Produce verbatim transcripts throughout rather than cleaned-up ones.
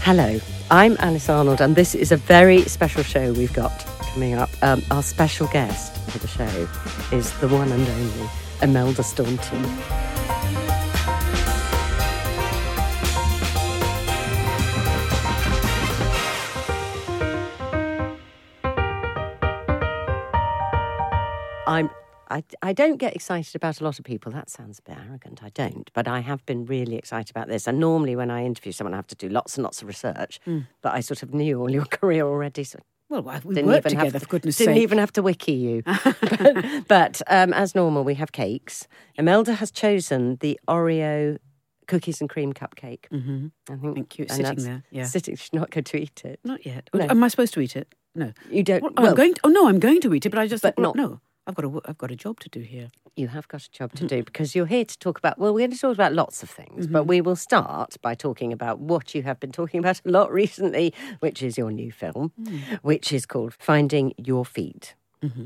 Hello, I'm Alice Arnold, and this is a very special show we've got coming up. Um, our special guest for the show is the one and only Imelda Staunton. I'm I, I don't get excited about a lot of people. That sounds a bit arrogant. I don't. But I have been really excited about this. And normally when I interview someone, I have to do lots and lots of research. Mm. But I sort of knew all your career already. So well, we worked together, to, for goodness sake. Didn't even have to wiki you. but but um, as normal, we have cakes. Imelda has chosen the Oreo cookies and cream cupcake. Mm-hmm. I think, Thank you. It's sitting there. Yeah. Sitting, she's not going to eat it. Not yet. No. Am I supposed to eat it? No. You don't. Well, well, I'm going to, oh, no, I'm going to eat it, but I just but thought, not, no. I've got a, I've got a job to do here. You have got a job to do because you're here to talk about, well, we're going to talk about lots of things, mm-hmm. but we will start by talking about what you have been talking about a lot recently, which is your new film, mm. which is called Finding Your Feet, mm-hmm.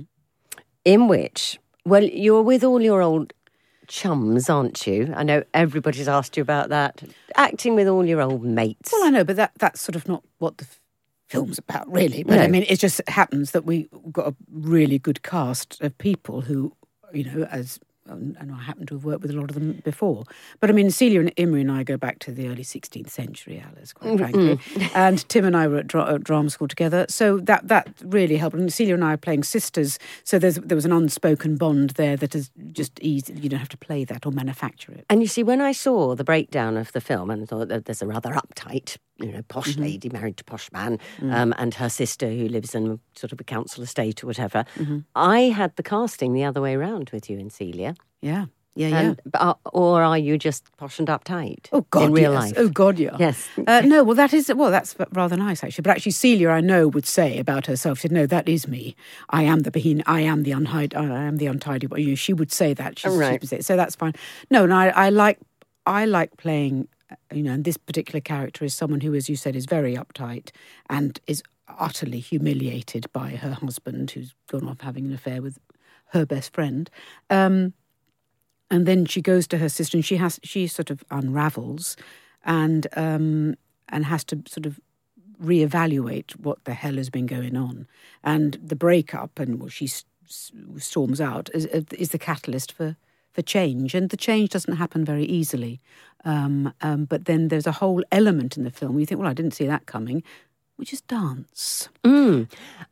in which, well, you're with all your old chums, aren't you? I know everybody's asked you about that. Acting with all your old mates. Well, I know, but that that's sort of not what the film's about, really. But no. I mean, it just happens that we've got a really good cast of people who, you know, as and I happen to have worked with a lot of them before. But I mean, Celia and Imre and I go back to the early sixteenth century, Alice, quite frankly. Mm-hmm. And Tim and I were at, dra- at drama school together, so that that really helped. And Celia and I are playing sisters, so there's there was an unspoken bond there that is just easy. You don't have to play that or manufacture it. And you see, when I saw the breakdown of the film, and I thought that there's a rather uptight, you know, posh mm-hmm. lady married to posh man, mm-hmm. um, and her sister who lives in sort of a council estate or whatever. Mm-hmm. I had the casting the other way around with you and Celia. Yeah, yeah, and, yeah. Or are you just posh and uptight? Oh God, in real yes. life. Oh God, yeah. Yes. Uh, no, well, that is well, that's rather nice actually. But actually, Celia, I know, would say about herself, she said, "No, that is me. I am the behin. I am the unhide. I am the untidy." You know, she would say that. She's, oh, right. She would say, so that's fine. No, and I, I like, I like playing. You know, and this particular character is someone who, as you said, is very uptight and is utterly humiliated by her husband, who's gone off having an affair with her best friend. Um, And then she goes to her sister, and she has she sort of unravels, and um, and has to sort of reevaluate what the hell has been going on, and the breakup, and well, she s- storms out is, is the catalyst for, for change, and the change doesn't happen very easily. Um, um, but then there's a whole element in the film where you think, well, I didn't see that coming, which is dance. Mm.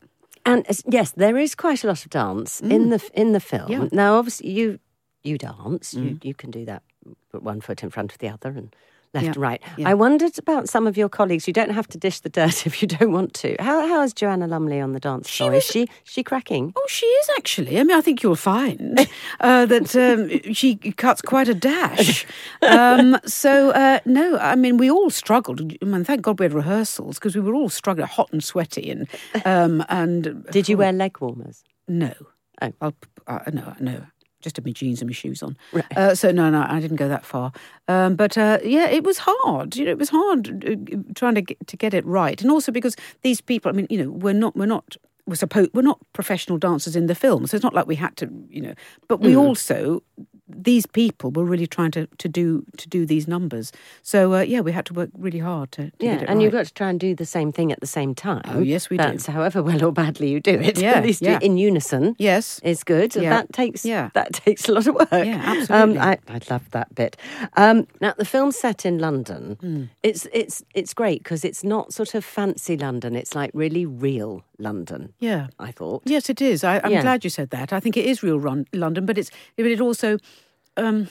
And yes, there is quite a lot of dance mm. in the in the film. Yeah. Now, obviously, you. You dance, mm. you, you can do that, put one foot in front of the other and left yeah. and right. Yeah. I wondered about some of your colleagues. You don't have to dish the dirt if you don't want to. How How is Joanna Lumley on the dance she floor? Was, is she, she cracking? Oh, she is actually. I mean, I think you'll find uh, that um, she cuts quite a dash. um, so, uh, no, I mean, we all struggled. I mean, thank God we had rehearsals because we were all struggling, hot and sweaty. And, um, and Did you wear leg warmers? No. Oh. I'll, uh, no, no. Just had my jeans and my shoes on. Right. Uh, so, no, no, I didn't go that far. Um, but, uh, yeah, it was hard. You know, it was hard uh, trying to get, to get it right. And also because these people, I mean, you know, we're not, we're not, we're supposed, we're not professional dancers in the film. So it's not like we had to, you know, but we mm. also, these people were really trying to, to do to do these numbers. So, uh, yeah, we had to work really hard to, to yeah, get it and right. you've got to try and do the same thing at the same time. Oh, yes, we That's do. however well or badly you do it. Yeah, at least yeah. in unison yes. is good. Yeah. That takes yeah. that takes a lot of work. Yeah, absolutely. Um, I, I love that bit. Um, now, the film's set in London. Mm. It's it's it's great because it's not sort of fancy London. It's like really real London. Yeah. I thought. Yes, it is. I, I'm yeah. glad you said that. I think it is real run, London, but it's but it also, um,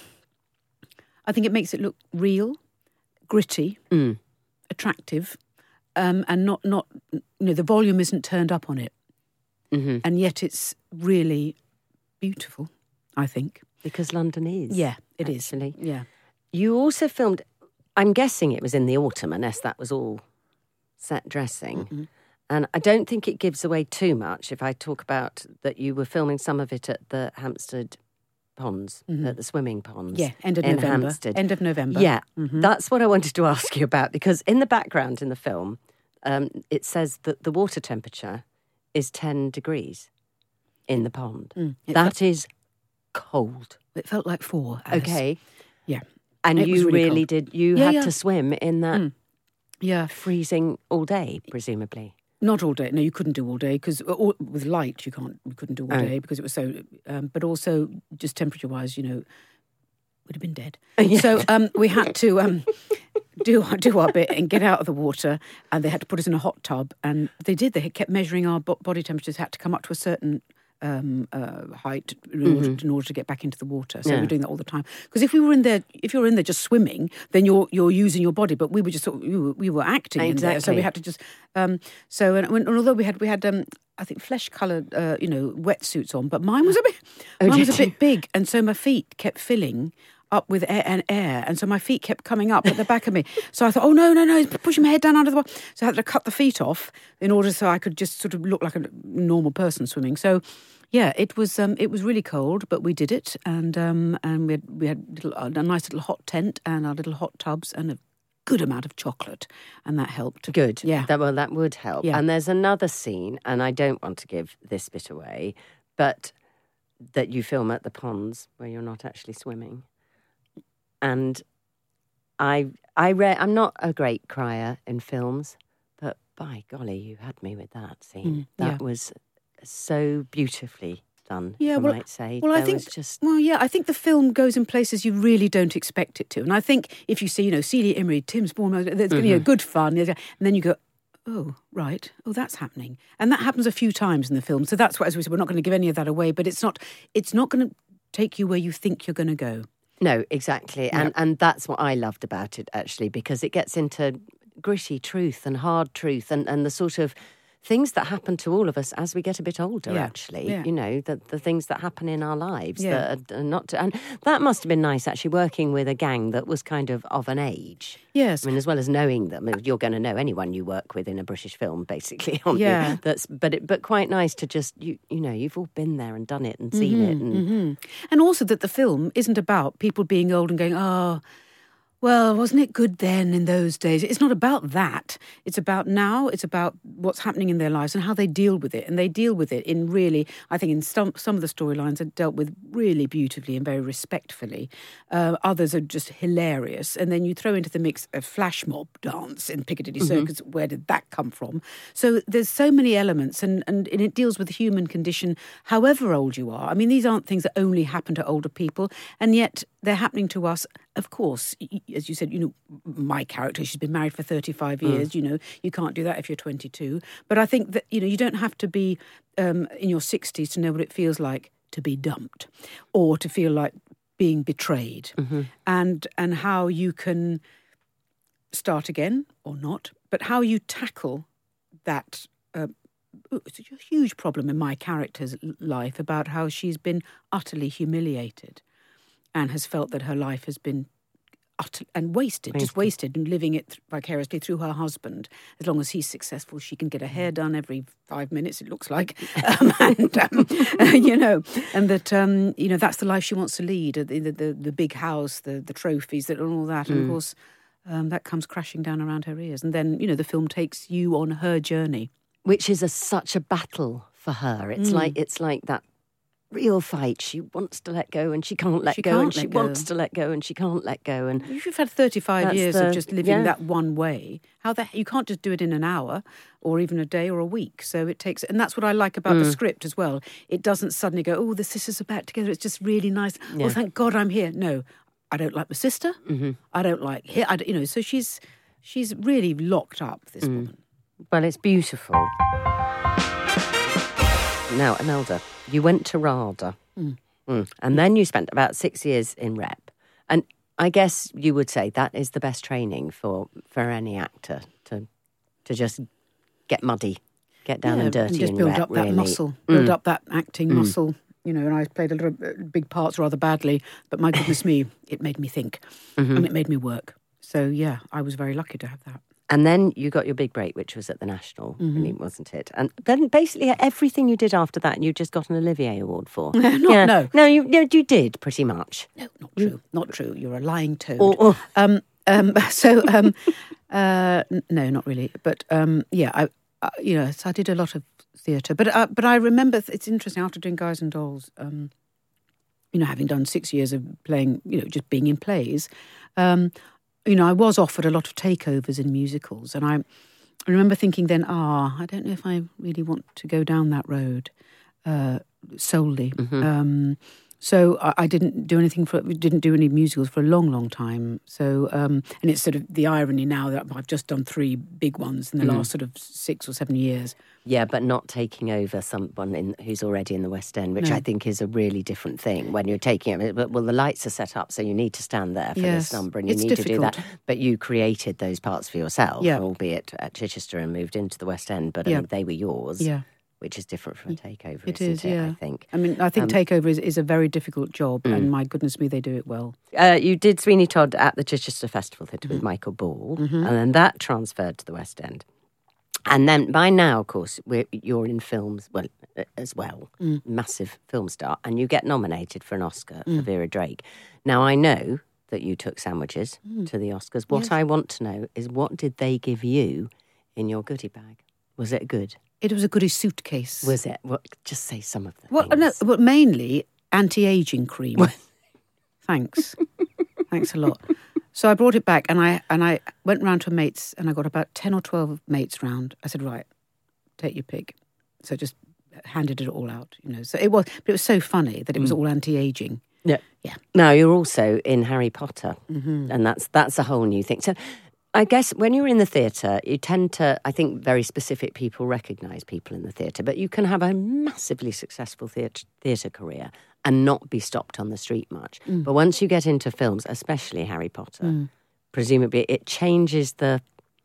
I think it makes it look real, gritty, mm. attractive, um, and not not you know the volume isn't turned up on it, mm-hmm. and yet it's really beautiful. I think because London is. Yeah, it actually. is. Yeah. You also filmed. I'm guessing it was in the autumn, unless that was all set dressing. Mm-hmm. And I don't think it gives away too much if I talk about that you were filming some of it at the Hampstead Ponds, mm-hmm. at the swimming ponds. Yeah, end of in November. Hampstead. End of November. Yeah, mm-hmm. that's what I wanted to ask you about, because in the background in the film, um, it says that the water temperature is ten degrees in the pond. Mm, that felt, is cold. It felt like four. Alice. Okay. Yeah. And it you really, really cold. did, you yeah, had yeah. to swim in that... Mm. Yeah. Freezing all day, presumably. Not all day. No, you couldn't do all day because with light you can't. You couldn't do all Oh. day because it was so. Um, but also just temperature wise, you know, would have been dead. Yeah. So um, we had to um, do do our bit and get out of the water, and they had to put us in a hot tub, and they did. They kept measuring our bo- body temperatures. Had to come up to a certain um, uh, height in order, Mhm. in order to get back into the water. So Yeah. we're doing that all the time. Because if we were in there, if you were in there just swimming, then you're you're using your body. But we were just sort of, we were, we were acting in there, so Exactly. we had to just. Um, so and, when, and although we had we had um, I think flesh coloured uh, you know wetsuits on, but mine was a bit Oh, mine was did a bit you? big, and so my feet kept filling up with air and air, and so my feet kept coming up at the back of me. So I thought, oh no, no, no, he's pushing my head down under the water. So I had to cut the feet off in order so I could just sort of look like a normal person swimming. So yeah, it was um, it was really cold, but we did it, and um, and we had, we had little, a nice little hot tent and our little hot tubs and a good amount of chocolate, and that helped. Good. Yeah. That, well, that would help. Yeah. And there's another scene, and I don't want to give this bit away, but that you film at the ponds where you're not actually swimming. And I, I re- I'm not a great crier in films, but by golly, you had me with that scene. Mm, that yeah. was so beautifully done, Yeah, I well- might say. well, I There think- was just... Well, yeah, I think the film goes in places you really don't expect it to. And I think if you see, you know, Celia Imrie, Tim Sporn, there's going to be good fun. And then you go, oh, right, oh, that's happening. And that happens a few times in the film. So that's why, as we said, we're not going to give any of that away. But it's not, it's not going to take you where you think you're going to go. No, exactly. And and that's what I loved about it, actually, because it gets into gritty truth and hard truth and, and the sort of things that happen to all of us as we get a bit older, Yeah, actually. yeah. You know, the, the things that happen in our lives Yeah. that are not... To, and that must have been nice, actually, working with a gang that was kind of of an age. Yes. I mean, as well as knowing them, you're going to know anyone you work with in a British film, basically, aren't Yeah. you? That's, but, it, but quite nice to just, you you know, you've all been there and done it and seen it. And hmm And also that the film isn't about people being old and going, oh, well, wasn't it good then in those days? It's not about that. It's about now. It's about what's happening in their lives and how they deal with it. And they deal with it in really, I think in some, some of the storylines are dealt with really beautifully and very respectfully. Uh, others are just hilarious. And then you throw into the mix a flash mob dance in Piccadilly Circus. Where did that come from? So there's so many elements and, and, and it deals with the human condition, however old you are. I mean, these aren't things that only happen to older people. And yet they're happening to us. Of course, y- as you said, you know, my character, she's been married for thirty-five years, you know, you can't do that if you're twenty-two. But I think that, you know, you don't have to be um, in your sixties to know what it feels like to be dumped or to feel like being betrayed and and how you can start again or not, but how you tackle that. Uh, it's a huge problem in my character's life about how she's been utterly humiliated and has felt that her life has been utter and wasted, just wasted, and living it th- vicariously through her husband. As long as he's successful, she can get her hair done every five minutes, it looks like. Um, and, um, you know, and that, um, you know, that's the life she wants to lead, uh, the, the, the, the big house, the, the trophies, that, and all that. And of course, um, that comes crashing down around her ears. And then, you know, the film takes you on her journey. which is a, such a battle for her. It's like it's like that real fight. She wants to let go and she can't let She go, can't and she let go. wants to let go and she can't let go. And If you've had thirty-five That's years the- of just living yeah. that one way, how the you can't just do it in an hour or even a day or a week. So it takes, and that's what I like about Mm. the script as well. It doesn't suddenly go, oh, the sisters are back together. It's just really nice. Yeah. Oh, thank God I'm here. No, I don't like my sister. Mm-hmm. I don't like here. I don't- you know, so she's she's really locked up. This Mm. woman. well, it's beautiful. Now, Imelda, you went to RADA, Mm. and then you spent about six years in rep. And I guess you would say that is the best training for, for any actor to to just get muddy, get down Yeah, and dirty and just in build rep, up that really. muscle, build up that acting muscle. You know, and I played a little uh, big parts rather badly, but my goodness me, it made me think, and it made me work. So yeah, I was very lucky to have that. And then you got your big break, which was at the National, really, wasn't it? And then basically everything you did after that, you just got an Olivier Award for. Not- no. no, you no, you did pretty much. No, not true. Not true. You're a lying toad. Or, or Um, um, so, um, uh, n- no, not really. But um, yeah, I, I, you know, so I did a lot of theatre. But uh, but I remember th- it's interesting after doing Guys and Dolls. Um, you know, having done six years of playing, you know, just being in plays. Um, you know, I was offered a lot of takeovers in musicals, and I, I remember thinking then, ah, I don't know if I really want to go down that road uh, solely. Mm-hmm. Um, so I, I didn't do anything for, didn't do any musicals for a long, long time. So, um, and it's sort of the irony now that I've just done three big ones in the mm. last sort of six or seven years. Yeah, but not taking over someone in, who's already in the West End, which No. I think is a really different thing when you're taking it. But well, the lights are set up, so you need to stand there for yes, this number, and you it's need difficult. to do that. But you created those parts for yourself, yeah. albeit at Chichester and moved into the West End. But I yeah. mean, they were yours. Yeah. Which is different from a takeover, it isn't is, it, yeah. I think. I mean, I think um, takeover is, is a very difficult job, mm. and my goodness me, they do it well. Uh, you did Sweeney Todd at the Chichester Festival Theatre mm. with Michael Ball, mm-hmm. and then that transferred to the West End. And then by now, of course, we're, you're in films well as well, mm. massive film star, and you get nominated for an Oscar mm. for Vera Drake. Now, I know that you took sandwiches mm. to the Oscars. What yes. I want to know is, what did they give you in your goodie bag? Was it good? It was a goodie suitcase. Was it? Well, just say some of the well, things. No, but mainly anti-aging cream. Thanks. Thanks a lot. So I brought it back, and I and I went round to a mate's, and I got about ten or twelve mates round. I said, right, take your pick. So just handed it all out, you know. So it was, but it was so funny that it was mm. all anti-aging. Yeah. Yeah. Now, you're also in Harry Potter, mm-hmm. and that's that's a whole new thing. So I guess when you're in the theatre, you tend to, I think very specific people recognise people in the theatre, but you can have a massively successful theatre, theatre career and not be stopped on the street much. Mm. But once you get into films, especially Harry Potter, mm. presumably it changes the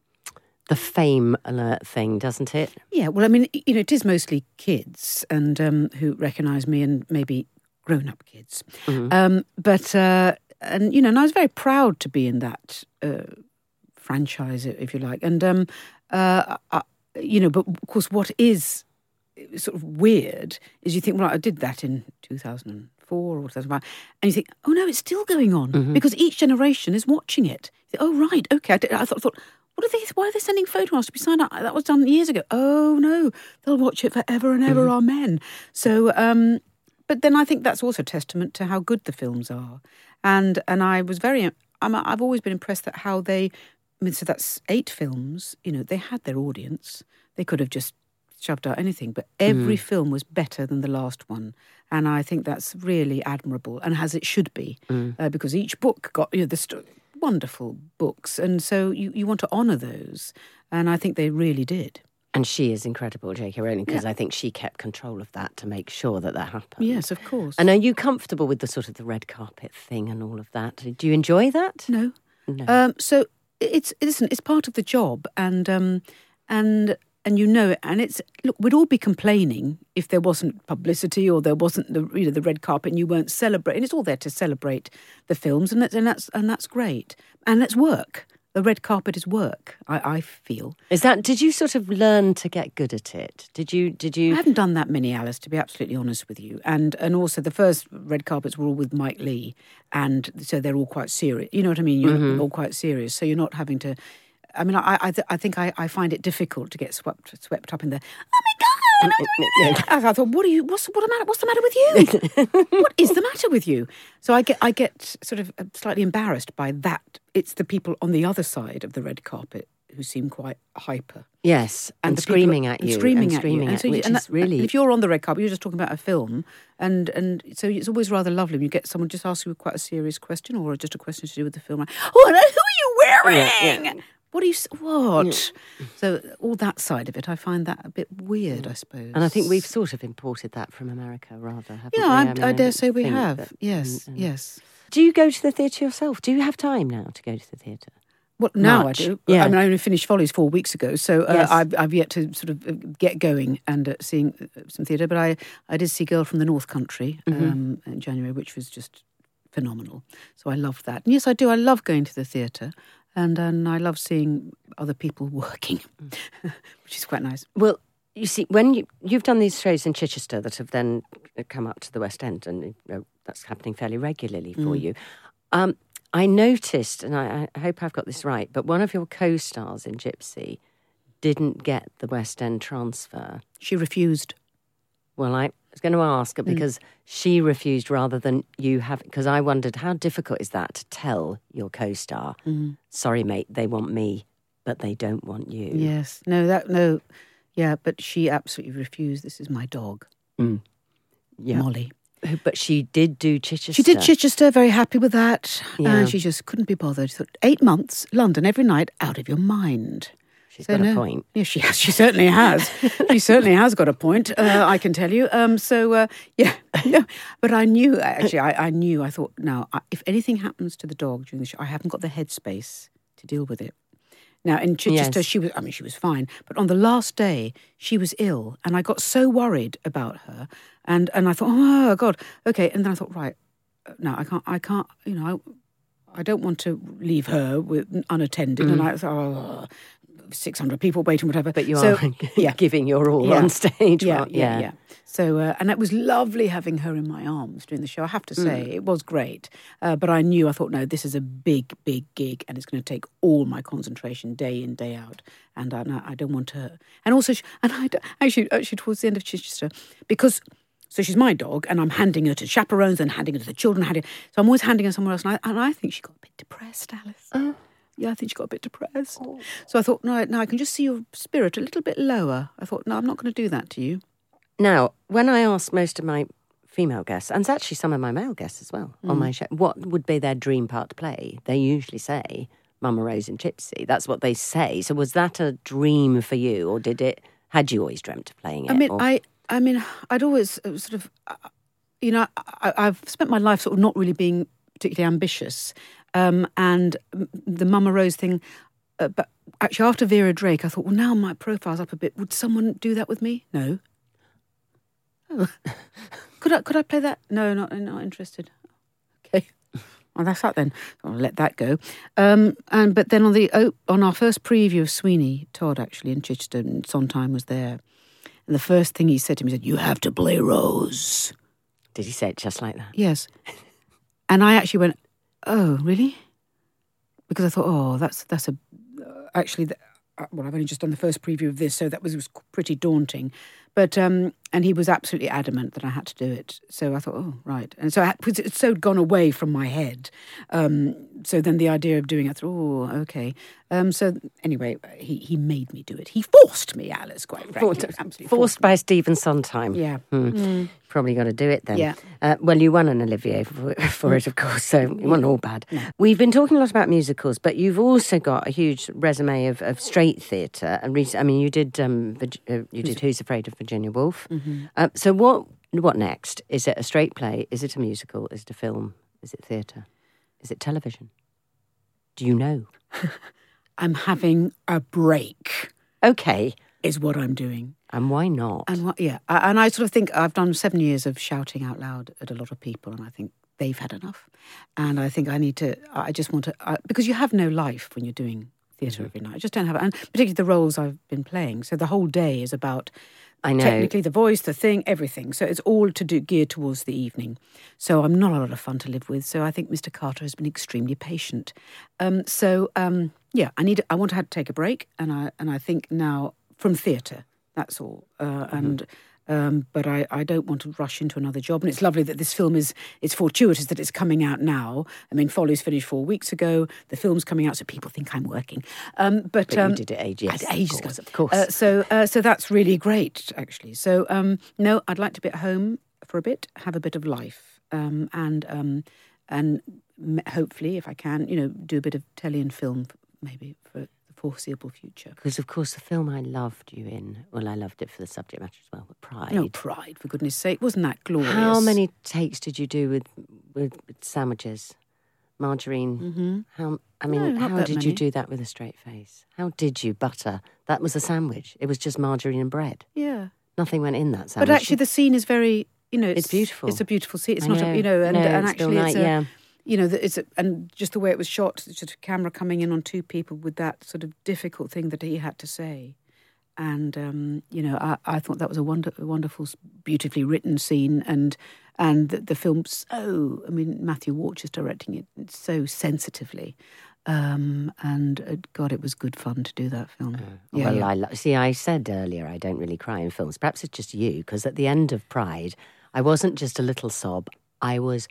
the fame alert thing, doesn't it? Yeah, well, I mean, you know, it is mostly kids and um, who recognise me, and maybe grown-up kids. Mm-hmm. Um, but, uh, and, you know, and I was very proud to be in that uh, franchise, if you like. And, um, uh, I, you know, but of course what is sort of weird is you think, well, I did that in two thousand four or two thousand five, and you think, oh no, it's still going on, mm-hmm. because each generation is watching it. You think, oh right, okay. I, did, I thought, thought, what are they? Why are they sending photographs to be signed up? That was done years ago. Oh no, they'll watch it forever and ever. Mm-hmm. Amen. So, um, but then I think that's also testament to how good the films are, and and I was very, I'm, I've always been impressed at how they. I mean, so that's eight films. You know, they had their audience. They could have just shoved out anything, but every mm. film was better than the last one, and I think that's really admirable, and as it should be, mm. uh, because each book got, you know, the st- wonderful books, and so you, you want to honour those, and I think they really did. And she is incredible, J K Rowling, because yeah. I think she kept control of that to make sure that that happened. Yes, of course. And are you comfortable with the sort of the red carpet thing and all of that? Do you enjoy that? No. No. Um, so it's listen, it's part of the job, and um, and. And you know it, and it's, look, we'd all be complaining if there wasn't publicity or there wasn't the, you know, the red carpet and you weren't celebrating. It's all there to celebrate the films, and that's and that's and that's great. And it's work. The red carpet is work, I, I feel. Is that? Did you sort of learn to get good at it? Did you? Did you? I haven't done that many, Alice, to be absolutely honest with you. And and also the first red carpets were all with Mike Leigh, and so they're all quite serious. You know what I mean? You're mm-hmm. all quite serious, so you're not having to. I mean, I I, th- I think I, I find it difficult to get swept swept up in the. Oh my God! I thought, what are you? What's what the matter? What's the matter with you? What is the matter with you? So I get I get sort of slightly embarrassed by that. It's the people on the other side of the red carpet who seem quite hyper. Yes, and, and screaming people, at you, and screaming and at screaming you, at, and so which and is that, really. And if you're on the red carpet, you're just talking about a film, and and so it's always rather lovely when you get someone just ask you quite a serious question or just a question to do with the film. Like, oh, who are you wearing? Yeah, yeah. What do you, what? Yeah. So all that side of it, I find that a bit weird, I suppose. And I think we've sort of imported that from America, rather, haven't yeah, we? I, I, mean, I dare I say we have. that, yes, and, and yes. Do you go to the theatre yourself? Do you have time now to go to the theatre? Well, now Much. I do. Yeah. I mean, I only finished Follies four weeks ago, so uh, yes. I've, I've yet to sort of get going and uh, seeing some theatre. But I, I did see Girl from the North Country mm-hmm. um, in January, which was just phenomenal. So I loved that. And yes, I do. I love going to the theatre. And, and I love seeing other people working, mm. which is quite nice. Well, you see, when you, you've done these shows in Chichester that have then come up to the West End, and you know, that's happening fairly regularly for mm. you, um, I noticed, and I, I hope I've got this right, but one of your co-stars in Gypsy didn't get the West End transfer. She refused. Well, I was going to ask because mm. she refused rather than you have. Because I wondered how difficult is that to tell your co-star, mm. sorry, mate, they want me, but they don't want you. Yes, no, that no, yeah, but she absolutely refused. This is my dog, mm. yeah. Molly. But she did do Chichester. She did Chichester, very happy with that. Yeah. And she just couldn't be bothered. She thought, eight months, London every night, out of your mind. She's so got no, a point. Yeah, she has. She certainly has. She certainly has got a point, uh, I can tell you. Um, so, uh, yeah. No, but I knew, actually, I, I knew, I thought, now, if anything happens to the dog during the show, I haven't got the headspace to deal with it. Now, in Chichester, yes. she was, I mean, she was fine. But on the last day, she was ill. And I got so worried about her. And, and I thought, oh, God, okay. And then I thought, right, no, I can't, I can't, you know, I, I don't want to leave her with, unattended. Mm. And I thought, oh, six hundred people waiting, whatever. But you so, are yeah. giving your all yeah. on stage. Yeah, well, yeah, yeah, yeah. So, uh, and it was lovely having her in my arms during the show, I have to say. Mm. It was great. Uh, but I knew, I thought, no, this is a big, big gig and it's going to take all my concentration day in, day out. And I, I don't want to... And also, and I actually, actually towards the end of Chichester, because... So she's my dog, and I'm handing her to chaperones and handing her to the children. Handing, so I'm always handing her somewhere else. And I, and I think she got a bit depressed, Alice. Oh. Yeah, I think she got a bit depressed. Oh. So I thought, no, no, I can just see your spirit a little bit lower. I thought, no, I'm not going to do that to you. Now, when I asked most of my female guests, and actually some of my male guests as well, mm. on my show, what would be their dream part to play, they usually say Mama Rose in Gypsy. That's what they say. So was that a dream for you, or did it? Had you always dreamt of playing it? I mean, or? I, I mean, I'd always sort of, you know, I, I've spent my life sort of not really being particularly ambitious, um, and the Mama Rose thing. Uh, but actually, after Vera Drake, I thought, well, now my profile's up a bit. Would someone do that with me? No. Oh. could I? Could I play that? No, not not interested. Okay. Well, that's that then. I'll let that go. Um, and but then on the oh, on our first preview of Sweeney Todd, actually in Chichester, and Sondheim was there, and the first thing he said to me, he said, "You have to play Rose." Did he say it just like that? Yes. And I actually went, "Oh, really?" Because I thought, "Oh, that's that's a uh, actually." The, uh, well, I've only just done the first preview of this, so that was was pretty daunting. But um, and he was absolutely adamant that I had to do it. So I thought, oh, right. And so I had, it's so gone away from my head. Um, so then the idea of doing it, I thought, oh, okay. Um, so anyway, he, he made me do it. He forced me, Alice, quite frankly. Forced, absolutely forced, forced by Stephen Sondheim. Yeah. Hmm. Mm. Probably got to do it then. Yeah. Uh, well, you won an Olivier for, for it, of course, so it wasn't all bad. No. We've been talking a lot about musicals, but you've also got a huge resume of, of straight theatre. And rec- I mean, you did um, uh, you did Who's Afraid of Virginia Woolf. Mm-hmm. Uh, so what what next? Is it a straight play? Is it a musical? Is it a film? Is it theatre? Is it television? Do you know? I'm having a break. Okay. Is what I'm doing. And why not? And what, yeah, and I sort of think I've done seven years of shouting out loud at a lot of people, and I think they've had enough. And I think I need to, I just want to, I, because you have no life when you're doing theatre mm-hmm. every night. I just don't have it. And particularly the roles I've been playing. So the whole day is about I know. technically the voice, the thing, everything. So it's all to do geared towards the evening. So I'm not a lot of fun to live with. So I think Mister Carter has been extremely patient. Um, so um, yeah, I need, I want to have to take a break, and I and I think now from theatre. That's all. Uh, mm-hmm. And um, but I, I don't want to rush into another job. And it's lovely that this film is, it's fortuitous that it's coming out now. I mean, Follies finished four weeks ago. The film's coming out, so people think I'm working. Um, but but um, you did it ages, ages ago. Of course. Uh, so, uh, so that's really great, actually. So, um, no, I'd like to be at home for a bit, have a bit of life. Um, and um, and hopefully, if I can, you know, do a bit of telly and film, maybe, for foreseeable future. Because, of course, the film I loved you in, well, I loved it for the subject matter as well, but Pride. No, Pride, for goodness sake. Wasn't that glorious? How many takes did you do with, with, with sandwiches? Margarine? Mm-hmm. How? I mean, no, how did many. you do that with a straight face? How did you butter? That was a sandwich. It was just margarine and bread. Yeah. Nothing went in that sandwich. But actually the scene is very, you know... It's, it's beautiful. It's a beautiful scene. It's I not, know. a, you know, and, no, and it's actually night, it's a... Yeah. You know, it's a, and just the way it was shot, it's just a camera coming in on two people with that sort of difficult thing that he had to say. And, um, you know, I, I thought that was a, wonder, a wonderful, beautifully written scene. And and the, the film so, I mean, Matthew Walsh is directing it so sensitively. Um, and uh, God, it was good fun to do that film. Uh, yeah, well, yeah. I lo- see. I said earlier I don't really cry in films. Perhaps it's just you, because at the end of Pride, I wasn't just a little sob. I was.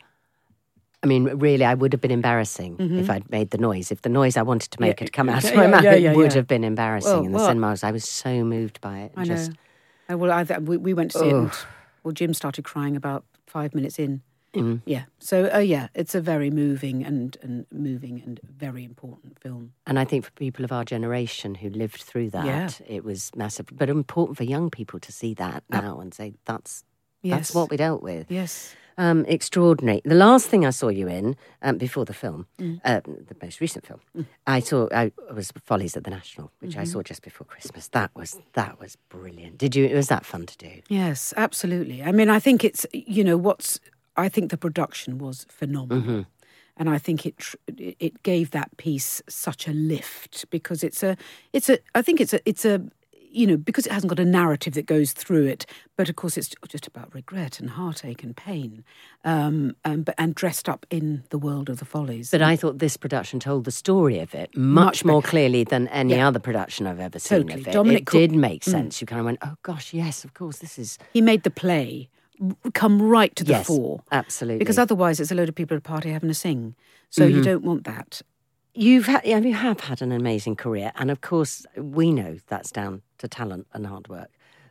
I mean, really, I would have been embarrassing Mm-hmm. if I'd made the noise. If the noise I wanted to make Yeah, had come out yeah, of my yeah, mouth, yeah, yeah, it would yeah. have been embarrassing Well, in the well, cinemas. I was so moved by it. I just, know. Uh, well, I, we, we went to see Oh. it, and well, Jim started crying about five minutes in. Mm. Yeah. So, uh, yeah, it's a very moving and, and moving and very important film. And I think for people of our generation who lived through that, Yeah. it was massive. But important for young people to see that now and say, that's Yes. that's what we dealt with. Yes. Um, extraordinary. The last thing I saw you in, um, before the film, Mm. uh, the most recent film, I saw I was Follies at the National, which Mm-hmm. I saw just before Christmas. That was that was brilliant. Did you? Was that fun to do? Yes, absolutely. I mean, I think it's, you know, what's, I think the production was phenomenal. Mm-hmm. And I think it tr- it gave that piece such a lift because it's a, it's a, I think it's a, it's a, you know, because it hasn't got a narrative that goes through it, but of course it's just about regret and heartache and pain, um, and, but, and dressed up in the world of the Follies. But I thought this production told the story of it much, Much more better. clearly than any Yeah. other production I've ever seen Totally. of it. Dominic it Cook- did make sense. You kind of went, oh gosh, yes, of course, this is He made the play come right to the yes, fore. absolutely. Because otherwise it's a load of people at a party having a sing. So Mm-hmm. you don't want that. You've had, you have had an amazing career, and of course, we know that's down to talent and hard work.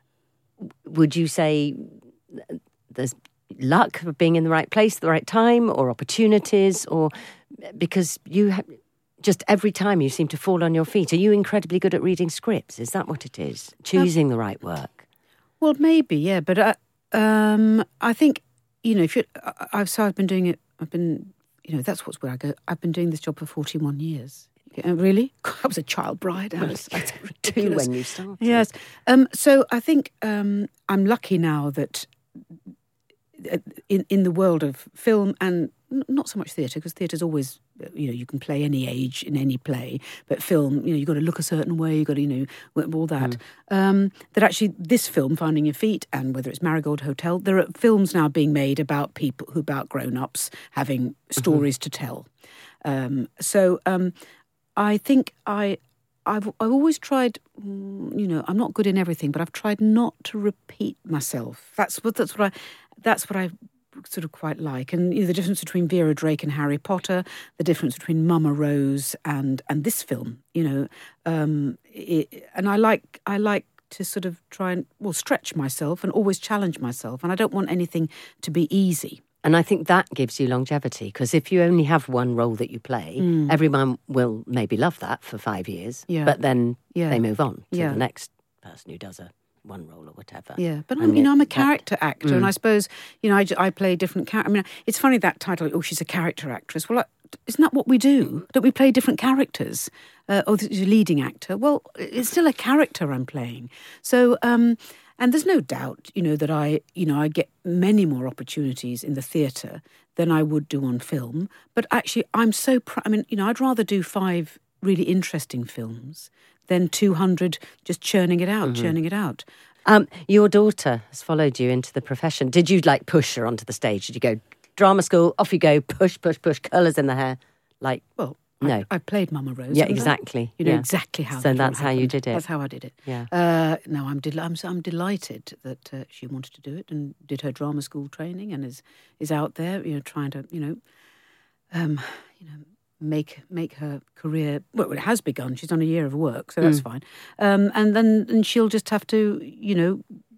Would you say there's luck of being in the right place at the right time, or opportunities, or because you ha- just every time you seem to fall on your feet? Are you incredibly good at reading scripts? Is that what it is? Choosing the right work? Well, maybe, yeah. But I, um, I think, you know, if you, I- I've so I've been doing it. I've been, you know, that's what's where I go. I've been doing this job for forty-one years. Uh, really? God, I was a child bride. I was, that's Two ridiculous. when you started. Yes. Um, so I think um, I'm lucky now that uh, in in the world of film and n- not so much theatre, because theatre's always, uh, you know, you can play any age in any play, but film, you know, you've got to look a certain way, you've got to, you know, w- all that. Um, that actually this film, Finding Your Feet, and whether it's Marigold Hotel, there are films now being made about people, who about grown-ups having stories to tell. Um, so um, I think I... I've I've always tried, mm, you know, I'm not good in everything, but I've tried not to repeat myself. That's what that's what I that's what I sort of quite like. And you know, the difference between Vera Drake and Harry Potter, the difference between Mama Rose and and this film, you know, um, it, and I like I like to sort of try and well stretch myself and always challenge myself, and I don't want anything to be easy. And I think that gives you longevity, because if you only have one role that you play, everyone will maybe love that for five years, Yeah. but then Yeah. they move on to Yeah. the next person who does a one role or whatever. Yeah, but And I'm, you know, I'm a it- that- character actor, and I suppose, you know, I, j- I play different characters. I mean, it's funny that title, oh, she's a character actress. Well, I, isn't that what we do? Don't we play different characters? Uh, oh, she's a leading actor. Well, it's still a character I'm playing. So, um, and there's no doubt, you know, that I, you know, I get many more opportunities in the theatre than I would do on film. But actually, I'm so proud. I mean, you know, I'd rather do five really interesting films than two hundred just churning it out, churning it out. Um, your daughter has followed you into the profession. Did you like push her onto the stage? Did you go drama school, off you go, push, push, push, colours in the hair? Like, Well, No. I, I played Mama Rose. yeah, haven't I? exactly. You know yeah. exactly how. So that all that's how you happened. did it. That's how I did it. Yeah. Uh, no, I'm, del- I'm I'm delighted that uh, she wanted to do it and did her drama school training and is is out there, you know, trying to, you know, um, you know, make make her career. Well, it has begun. She's done a year of work, so that's Mm. fine. Um, and then and she'll just have to, you know,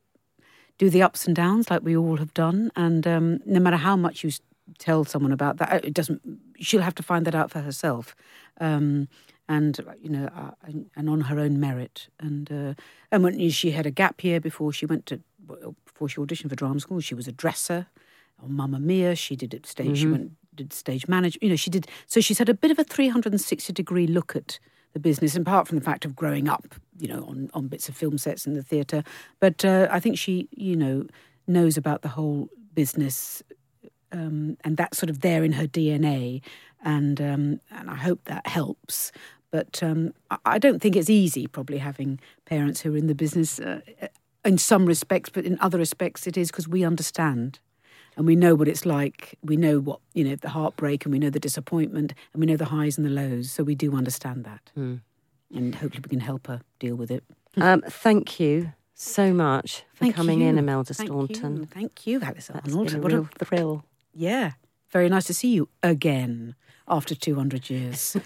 do the ups and downs like we all have done. And um, no matter how much you s- tell someone about that, it doesn't. She'll have to find that out for herself, um, and you know, uh, and, and on her own merit. And uh, and when she had a gap year before she went to before she auditioned for drama school, she was a dresser on Mamma Mia. She did it stage. She went did stage management. You know, she did. So she's had a bit of a three hundred sixty degree look at the business, apart from the fact of growing up, you know, on, on bits of film sets in the theatre. But uh, I think she, you know, knows about the whole business, um, and that's sort of there in her D N A, and um, and I hope that helps. But um, I, I don't think it's easy, probably having parents who are in the business uh, in some respects, but in other respects it is because we understand. And we know what it's like. We know what, you know, the heartbreak, and we know the disappointment, and we know the highs and the lows. So we do understand that. Mm. And hopefully we can help her deal with it. Um, thank you so much for thank coming you. in, Imelda thank Staunton. You. Thank you, Alice That's Arnold. been a what real a thrill. Yeah. Very nice to see you again after two hundred years.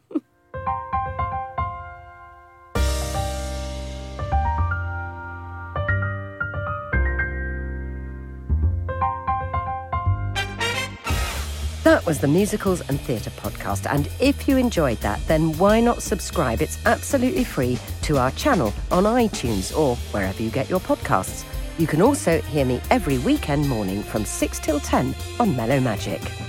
That was the Musicals and Theatre podcast, and if you enjoyed that, then why not subscribe? It's absolutely free to our channel on iTunes or wherever you get your podcasts. You can also hear me every weekend morning from six till ten on Mellow Magic.